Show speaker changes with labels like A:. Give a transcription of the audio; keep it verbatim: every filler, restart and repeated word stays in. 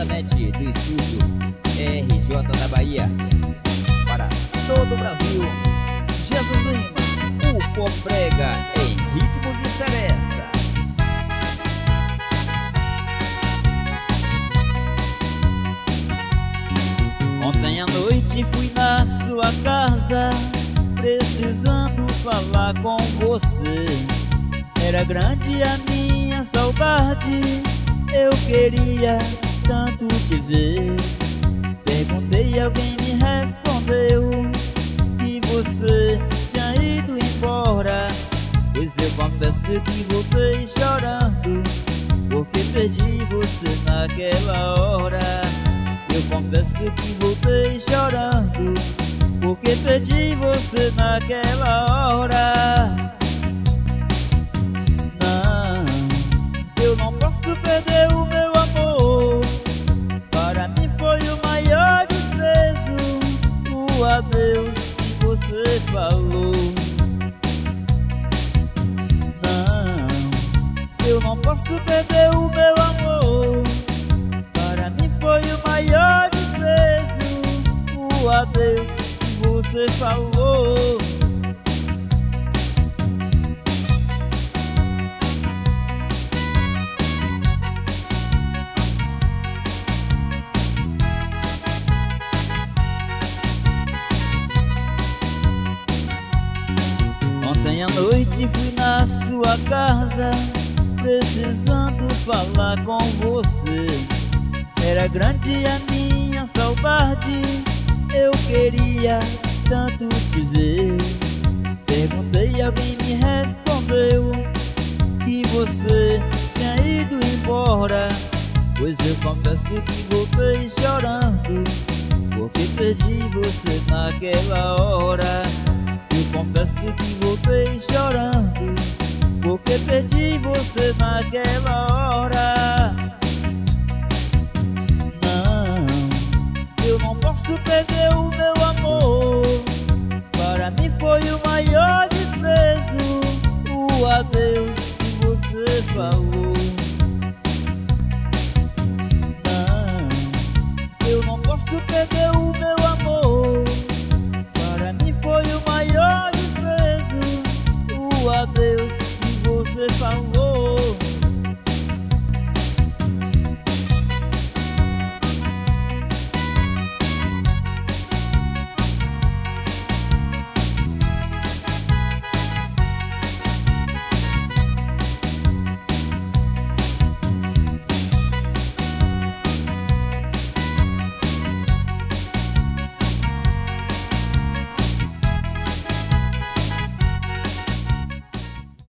A: diretamente do estúdio R J da Bahia para todo o Brasil. Jesus Lima, o pop prega em ritmo de seresta. Ontem à noite fui na sua casa, precisando falar com você. Era grande a minha saudade, eu queria tanto te ver. Perguntei, alguém me respondeu que você tinha ido embora. Pois eu confesso que voltei chorando, porque perdi você naquela hora. Eu confesso que voltei chorando, porque perdi você naquela hora. Não, eu não posso perder o meu amor. Para mim foi o maior desprezo, o adeus que você falou. Não, eu não posso perder o meu amor. Para mim foi o maior desprezo, o adeus que você falou. Ontem à noite fui na sua casa, precisando falar com você. Era grande a minha saudade, eu queria tanto te ver. Perguntei, alguém me respondeu que você tinha ido embora. Pois eu confesso que voltei chorando, porque perdi você naquela hora. Eu confesso que voltei chorando, porque perdi você naquela hora. Não, eu não posso perder o meu amor. Para mim foi o maior desprezo, o adeus que você falou.